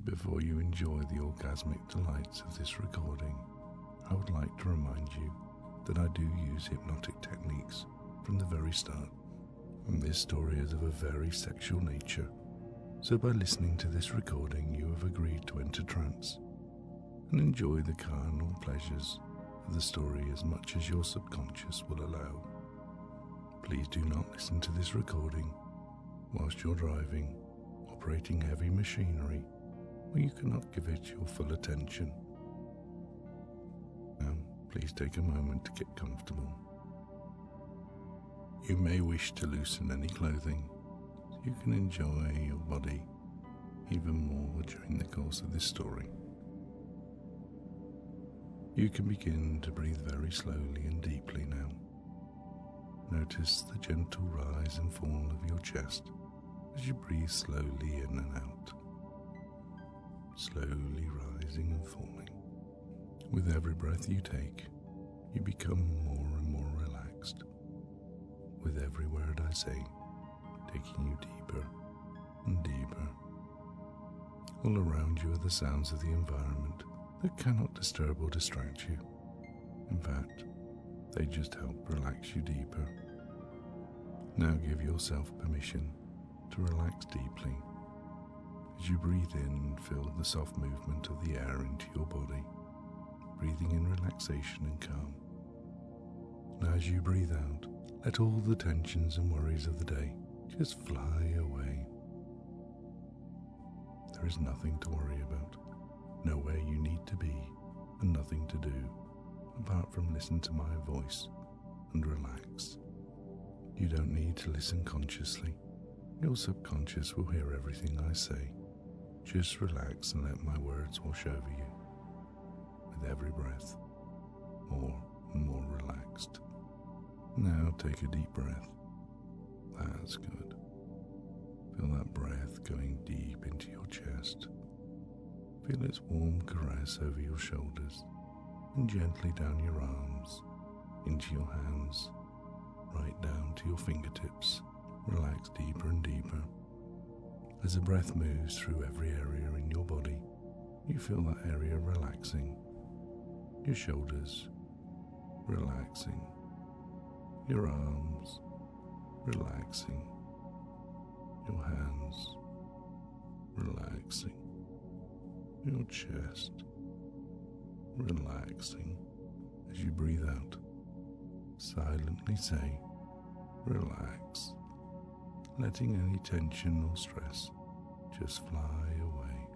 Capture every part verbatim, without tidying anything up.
Before you enjoy the orgasmic delights of this recording, I would like to remind you that I do use hypnotic techniques from the very start, and this story is of a very sexual nature, so by listening to this recording you have agreed to enter trance and enjoy the carnal pleasures of the story as much as your subconscious will allow. Please do not listen to this recording whilst you're driving, operating heavy machinery, or you cannot give it your full attention. Now, please take a moment to get comfortable. You may wish to loosen any clothing so you can enjoy your body even more during the course of this story. You can begin to breathe very slowly and deeply now. Notice the gentle rise and fall of your chest as you breathe slowly in and out, slowly rising and falling. With every breath you take, you become more and more relaxed. With every word I say, taking you deeper and deeper. All around you are the sounds of the environment that cannot disturb or distract you. In fact, they just help relax you deeper. Now give yourself permission to relax deeply. As you breathe in, feel the soft movement of the air into your body, breathing in relaxation and calm. Now as you breathe out, let all the tensions and worries of the day just fly away. There is nothing to worry about, nowhere you need to be, and nothing to do apart from listen to my voice and relax. You don't need to listen consciously. Your subconscious will hear everything I say. Just relax and let my words wash over you. With every breath, more and more relaxed. Now take a deep breath. That's good. Feel that breath going deep into your chest. Feel its warm caress over your shoulders and gently down your arms, into your hands, right down to your fingertips. Relax deeper and deeper. As the breath moves through every area in your body, you feel that area relaxing. Your shoulders relaxing. Your arms relaxing. Your hands relaxing. Your chest relaxing. As you breathe out, silently say, relax, letting any tension or stress just fly away.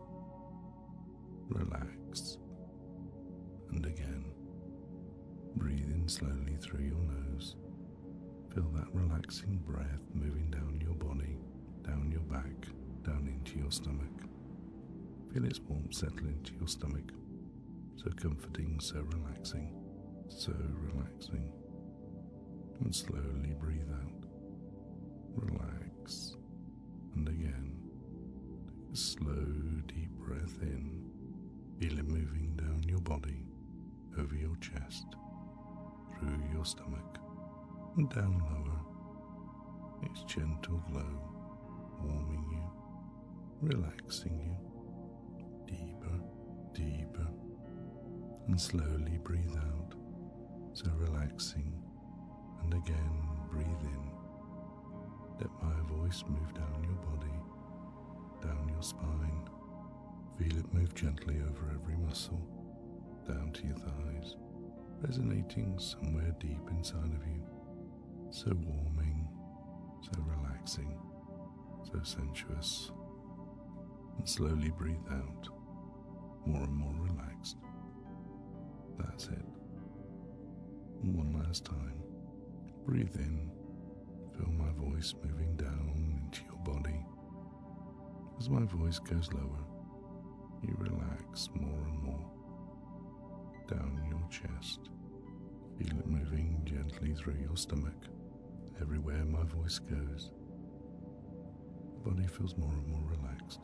Relax. And again, breathe in slowly through your nose. Feel that relaxing breath moving down your body, down your back, down into your stomach. Feel its warmth settle into your stomach. So comforting, so relaxing, so relaxing. And slowly breathe out. Relax. And again, take a slow, deep breath in. Feel it moving down your body, over your chest, through your stomach, and down lower. Its gentle glow, warming you, relaxing you, deeper, deeper, and slowly breathe out, so relaxing, and again breathe in. Let my voice move down your body, down your spine. Feel it move gently over every muscle, down to your thighs, resonating somewhere deep inside of you. So warming, so relaxing, so sensuous. And slowly breathe out, more and more relaxed. That's it. And one last time. Breathe in. Feel my voice moving down into your body. As my voice goes lower, you relax more and more. Down your chest. Feel it moving gently through your stomach. Everywhere my voice goes, the body feels more and more relaxed.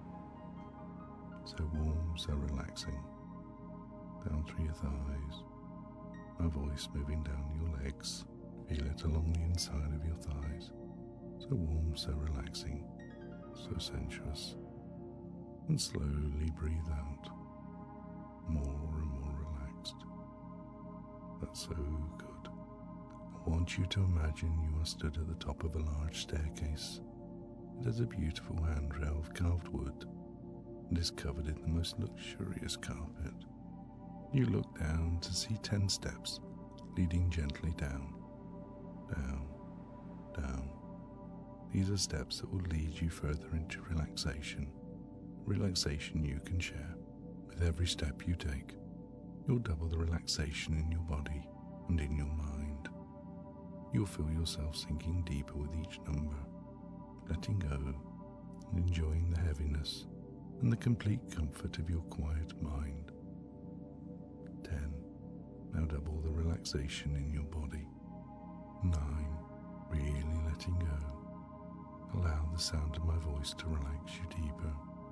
So warm, so relaxing. Down through your thighs. My voice moving down your legs. Feel it along the inside of your thighs. So warm, so relaxing, so sensuous. and slowly breathe out, more and more relaxed. That's so good. I want you to imagine you are stood at the top of a large staircase. It has a beautiful handrail of carved wood and is covered in the most luxurious carpet. You look down to see ten steps leading gently down, down, down. These are steps that will lead you further into relaxation, relaxation you can share. With every step you take, you'll double the relaxation in your body and in your mind. You'll feel yourself sinking deeper with each number, letting go and enjoying the heaviness and the complete comfort of your quiet mind. Ten. Now double the relaxation in your body. Nine. Really letting go. Allow the sound of my voice to relax you deeper.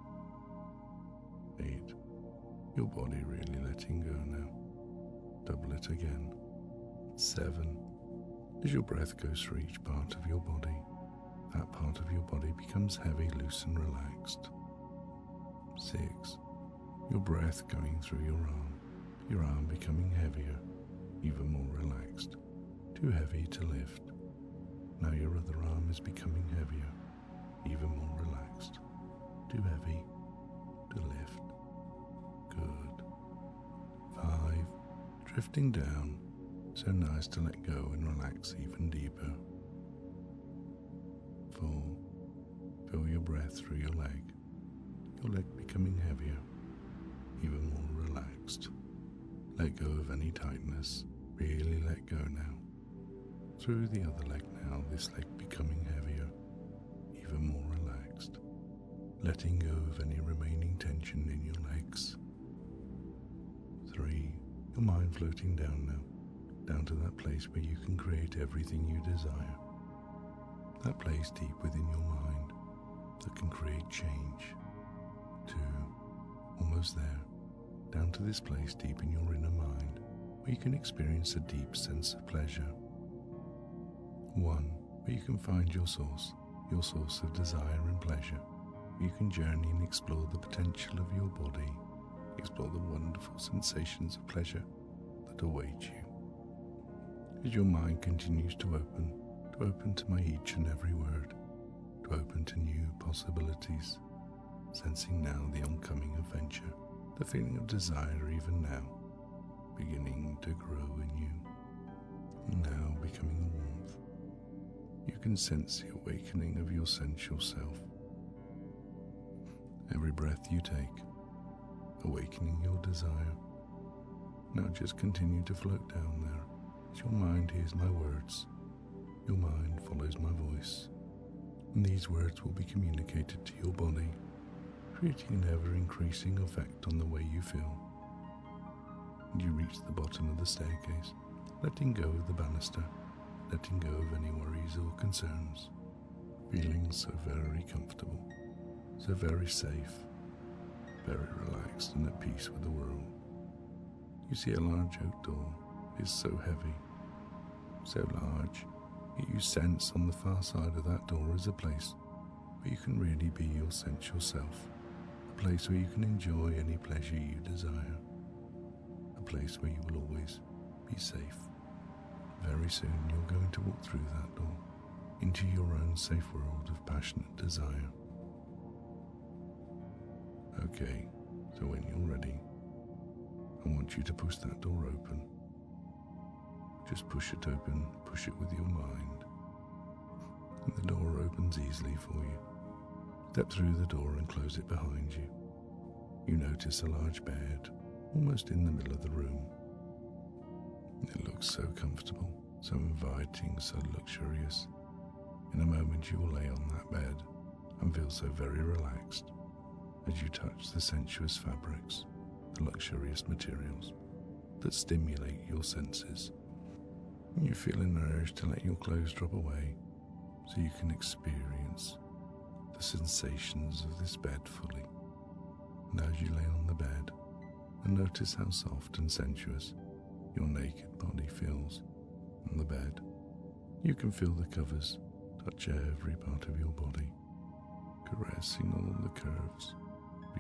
Eight. Your body really letting go now. Double it again. Seven. As your breath goes through each part of your body, that part of your body becomes heavy, loose and relaxed. Six. Your breath going through your arm, your arm becoming heavier, even more relaxed, too heavy to lift. Now your other arm is becoming heavier, even more relaxed, too heavy to lift. Good. Five. Drifting down, so nice to let go and relax even deeper. Four. Feel your breath through your leg, your leg becoming heavier, even more relaxed. Let go of any tightness, really let go now. Through the other leg now, this leg becoming heavier, even more relaxed. Letting go of any remaining tension in your legs. Three. Your mind floating down now, down to that place where you can create everything you desire. That place deep within your mind that can create change. Two. Almost there, down to this place deep in your inner mind where you can experience a deep sense of pleasure. One. Where you can find your source, your source of desire and pleasure, where you can journey and explore the potential of your body, explore the wonderful sensations of pleasure that await you. As your mind continues to open, to open to my each and every word, to open to new possibilities, sensing now the oncoming adventure, the feeling of desire even now, beginning to grow in you, and now becoming a warmth. You can sense the awakening of your sensual self. Every breath you take, awakening your desire. Now just continue to float down there as your mind hears my words. Your mind follows my voice, and these words will be communicated to your body, creating an ever-increasing effect on the way you feel. And you reach the bottom of the staircase, letting go of the banister, letting go of any worries or concerns, feeling so very comfortable, so very safe, very relaxed and at peace with the world. You see a large oak door. It is so heavy, so large, yet you sense on the far side of that door is a place where you can really be your sensual self, a place where you can enjoy any pleasure you desire, a place where you will always be safe. Very soon you're going to walk through that door into your own safe world of passionate desire. Okay, so when you're ready, I want you to push that door open. Just push it open, push it with your mind, and the door opens easily for you. Step through the door and close it behind you. You notice a large bed, almost in the middle of the room. It looks so comfortable, so inviting, so luxurious. In a moment you will lay on that bed and feel so very relaxed as you touch the sensuous fabrics, the luxurious materials that stimulate your senses. You feel an urge to let your clothes drop away so you can experience the sensations of this bed fully. And as you lay on the bed and notice how soft and sensuous your naked body feels on the bed, you can feel the covers touch every part of your body, caressing all the curves,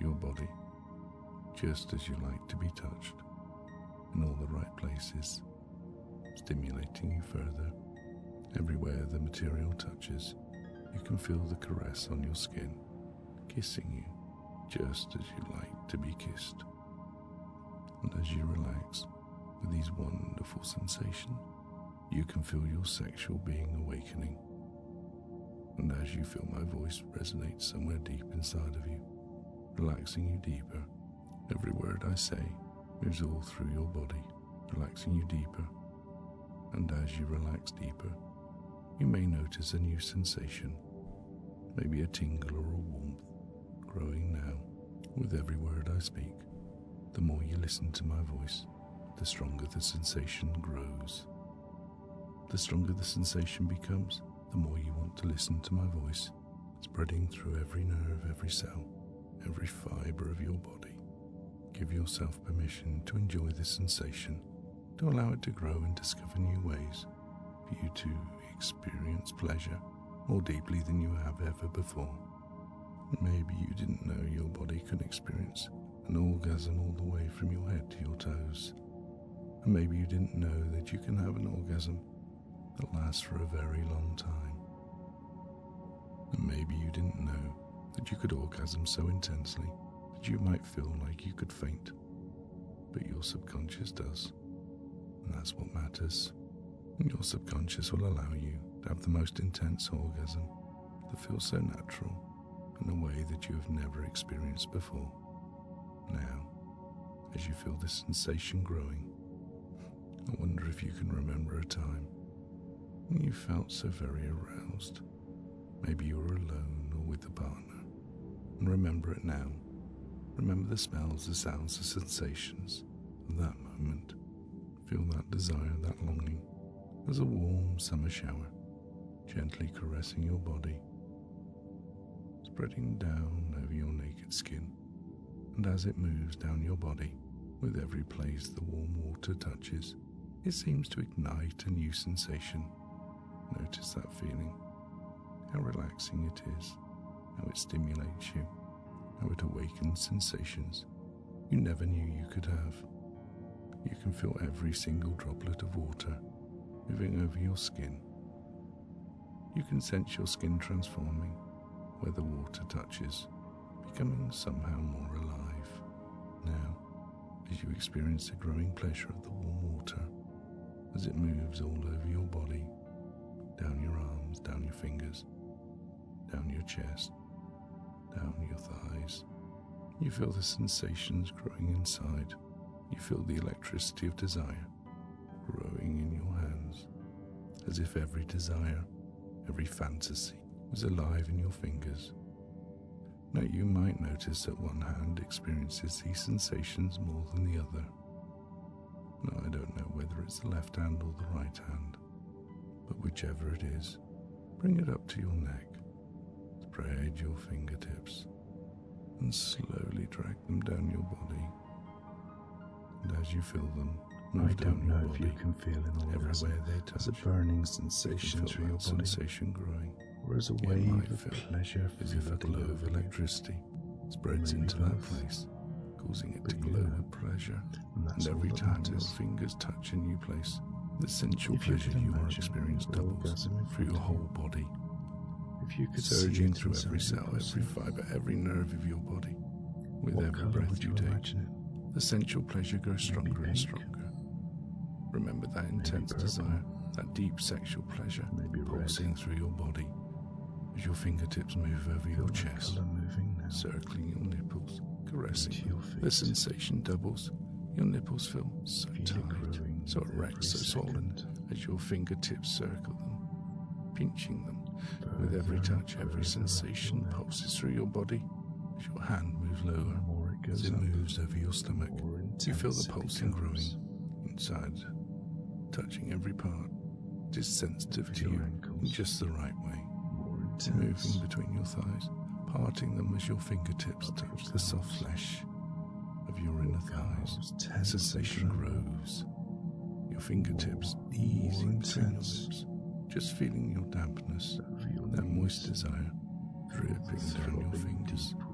your body, just as you like to be touched, in all the right places, stimulating you further. Everywhere the material touches, you can feel the caress on your skin, kissing you just as you like to be kissed. And as you relax with these wonderful sensations, you can feel your sexual being awakening. And as you feel my voice resonate somewhere deep inside of you, relaxing you deeper, every word I say moves all through your body, relaxing you deeper. And as you relax deeper, you may notice a new sensation, maybe a tingle or a warmth, growing now with every word I speak. The more you listen to my voice, the stronger the sensation grows. The stronger the sensation becomes, the more you want to listen to my voice, spreading through every nerve, every cell, every fiber of your body. Give yourself permission to enjoy this sensation, to allow it to grow and discover new ways for you to experience pleasure more deeply than you have ever before. Maybe you didn't know your body could experience an orgasm all the way from your head to your toes. And maybe you didn't know that you can have an orgasm that lasts for a very long time. And maybe you didn't know that you could orgasm so intensely that you might feel like you could faint, but your subconscious does, and that's what matters. And your subconscious will allow you to have the most intense orgasm that feels so natural in a way that you have never experienced before. Now, as you feel this sensation growing, I wonder if you can remember a time when you felt so very aroused. Maybe you were alone or with a partner, and remember it now. Remember the smells, the sounds, the sensations of that moment. Feel that desire, that longing, as a warm summer shower, gently caressing your body, spreading down over your naked skin, and as it moves down your body, with every place the warm water touches, it seems to ignite a new sensation. Notice that feeling, how relaxing it is, how it stimulates you, how it awakens sensations you never knew you could have. You can feel every single droplet of water moving over your skin. You can sense your skin transforming where the water touches, becoming somehow more alive. Now, as you experience the growing pleasure of the warm water, as it moves all over your body, down your arms, down your fingers, down your chest, down your thighs, you feel the sensations growing inside. You feel the electricity of desire growing in your hands, as if every desire, every fantasy was alive in your fingers. Now you might notice that one hand experiences these sensations more than the other. Now I don't know whether it's the left hand or the right hand, but whichever it is, bring it up to your neck, spread your fingertips, and slowly drag them down your body. And as you feel them move I down don't your know body, if you can feel an orgasm everywhere they touch, as a burning sensation you through feel your that body, sensation growing, or as a It wave might of feel pleasure as if a flooding glow of over you. electricity spreads Maybe into that both. place, causing it But to you glow know, with pleasure. And that's And all every that time your matters. fingers touch a new place, the sensual If you pleasure could you are imagine experiencing an doubles orgasm in through front your of whole you. body, If you could surging see it through every inside cell, your every pussy, fiber, every nerve of your body. With what every colour breath would you you take, imagine it? the sensual pleasure grows stronger and pink. stronger. Remember that Maybe intense purple. desire, that deep sexual pleasure Maybe red. pulsing through your body as your fingertips move over Feel your that chest, colour moving now. circling your nipples, caressing Into your them. feet. The sensation doubles. Your nipples feel so Feel it tight, growing so with erect, every so swollen, second. as your fingertips circle them, pinching them. With every Further and touch, further every up sensation your neck. pulses through your body as your hand moves The lower, more it as goes it up, moves over your stomach. the more You feel intense the it pulsing becomes. growing inside, touching every part. It is sensitive Over to your you in ankles. just the right way, More intense. moving between your thighs, parting them as your fingertips Up touch your the soft calves. flesh of your inner thighs. Calves The tense and sensation tremble. grows. Your fingertips More, easing more between your intense. lips, just feeling your dampness, Over your that knees. moist desire Feel dripping the down your throbbing fingers, deep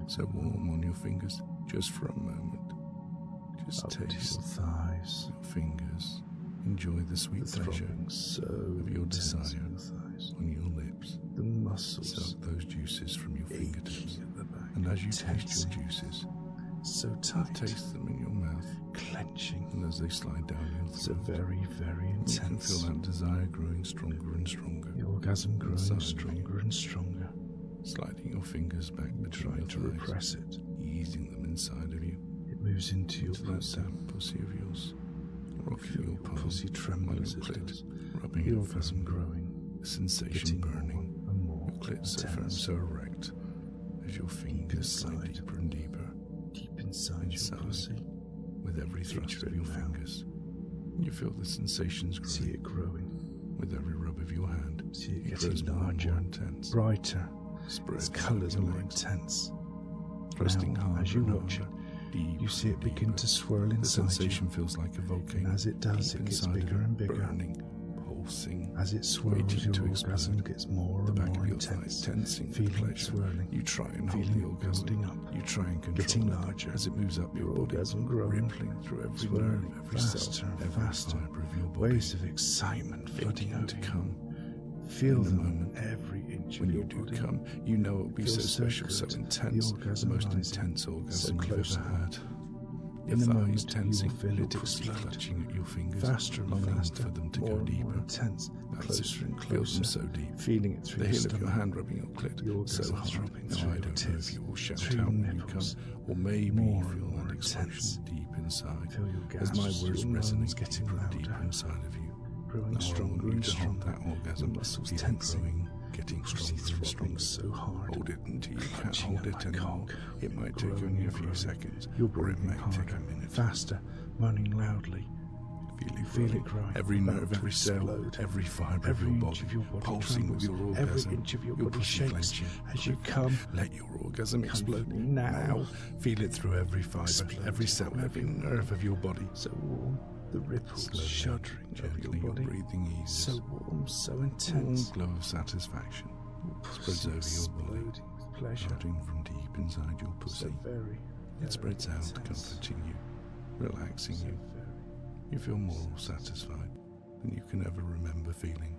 so warm on your fingers, just for a moment. Just Up to taste your thighs. your fingers. Enjoy the sweet The pleasure throbbing so of your intense desire in your thighs. on your lips. The muscles Soak those juices from your fingertips. aching at the back. And as you taste tensing. your juices, So you tight. taste them in your mouth. Clenching. And as they slide down your So throat, very, very you can intense. feel that desire growing stronger and stronger. The orgasm growing Inside of stronger and stronger. Sliding your fingers back between Trying your to thighs, repress it. easing them inside of you, It moves into your into that pussy. damp pussy of yours, rocking Feel your your palm, pussy while tremble your as it clit, does. rubbing The it orgasm firmly, growing. the sensation Getting burning, more and more your clit so firm, intense. so erect, as your fingers slide inside. deeper and deeper, Deep inside your inside. pussy. with every thrust of Featuring your now. fingers. You feel the sensations See growing it growing. with every rub of your hand. See it It getting grows more and larger, more intense, brighter. spreads Its colours are your more legs, intense. thrusting Now, harder as you and watch harder, it, deeper you see it and begin deeper. to swirl The inside you. sensation feels like a volcano. And as it does, deep it gets inside of bigger you, and bigger. burning, pulsing. As it swirls, waiting your to orgasm explode. gets more The and back more of your thighs intense. tensing with Feeling it pleasure. swirling. You try and hold Feeling the it orgasm. building up. You try and control Getting it larger. as it moves up your, Your body, orgasm growing. rippling through every Swirling nerve, every faster cell, and every faster. fibre of your body. Waves of excitement flooding aching over to you. come. Feel In the them moment, every inch When of you your do body. come, you know it will be so Feels so special, so good. intense, The the orgasm most rising. intense So orgasm you've close ever now. had. Your In the thighs moment, you tensing, will feel your it pussy explode. clutching at your fingers, Faster and longing faster, for them to more go and deeper. more intense, That's closer it. and Feel them closer, so deep. feeling it through The your heel of stomach, your hand rubbing your clit your so orgasm hard. throbbing Now through I your don't know tits, if you will shout through out your when you come, nipples, or maybe more you feel and more that explosion intense. deep inside. Feel your As my gasps, words your moans resonate getting deeper and deeper louder, inside of you. growing Now I stronger want you and to hold stronger. that orgasm, The muscles feeling tensing, growing, getting pussy stronger and throbbing stronger. so hard. Hold it until you can't Clutching hold at it my anymore. cock, It might take growing only a and few growing. seconds, You're or it breathing may take a harder, minute. faster, moaning loudly. Feel You it feel growing. it growing, Every about nerve, to every cell, explode. every fibre of Every your inch body, of your body pulsing with trembles. your Every orgasm. inch of your your body pussy shakes clenching. as you come. Let your orgasm explode now. Feel it through every fibre, Explode. every cell, every nerve of your body. So warm, the ripples Slowly, shuddering over gently, your your body. breathing eases. So warm, so Warm intense. glow of satisfaction spreads Pussy over your body, exploding with pleasure. starting from deep inside your So pussy. very, It spreads very out, intense. comforting you, relaxing So you. very. You feel more satisfied than you can ever remember feeling.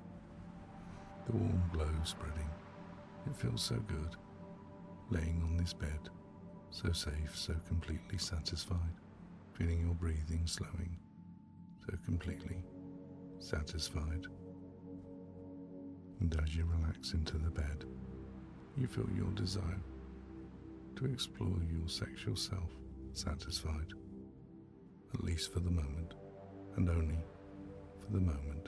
The warm glow spreading. It feels so good, laying on this bed, so safe, so completely satisfied, feeling your breathing slowing, so completely satisfied. And as you relax into the bed, you feel your desire to explore your sexual self satisfied, at least for the moment, and only for the moment.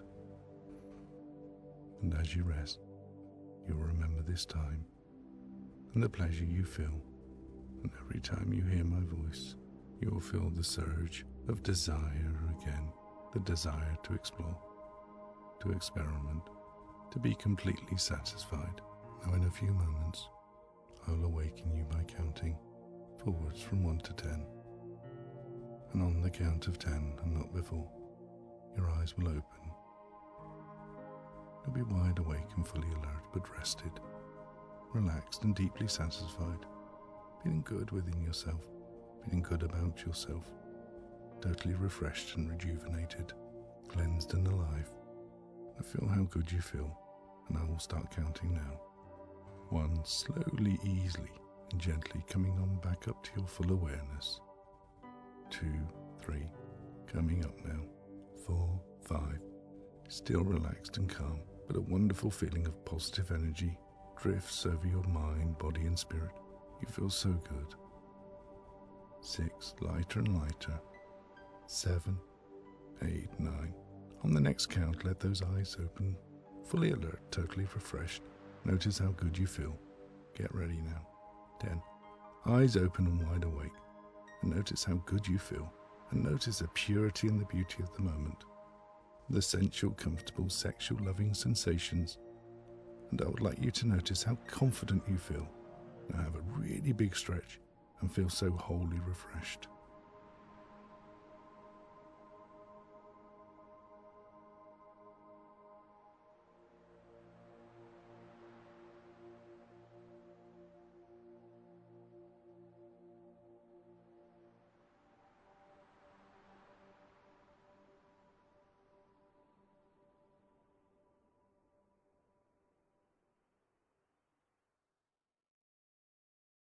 And as you rest, you'll remember this time and the pleasure you feel, and every time you hear my voice, you will feel the surge of desire again, the desire to explore, to experiment, to be completely satisfied. Now in a few moments, I'll awaken you by counting forwards from one to ten. And on the count of ten, and not before, your eyes will open. You'll be wide awake and fully alert, but rested, relaxed and deeply satisfied, feeling good within yourself, feeling good about yourself, totally refreshed and rejuvenated, cleansed and alive. Now feel how good you feel, and I will start counting now. One, slowly, easily, and gently coming on back up to your full awareness. Two, three, coming up now. Four, five, still relaxed and calm, but a wonderful feeling of positive energy drifts over your mind, body and spirit. You feel so good. Six, lighter and lighter. Seven, eight, nine. On the next count, let those eyes open, fully alert, totally refreshed. Notice how good you feel. Get ready now. Ten. Eyes open and wide awake. And notice how good you feel. And notice the purity and the beauty of the moment. The sensual, comfortable, sexual, loving sensations. And I would like you to notice how confident you feel. Now have a really big stretch and feel so wholly refreshed.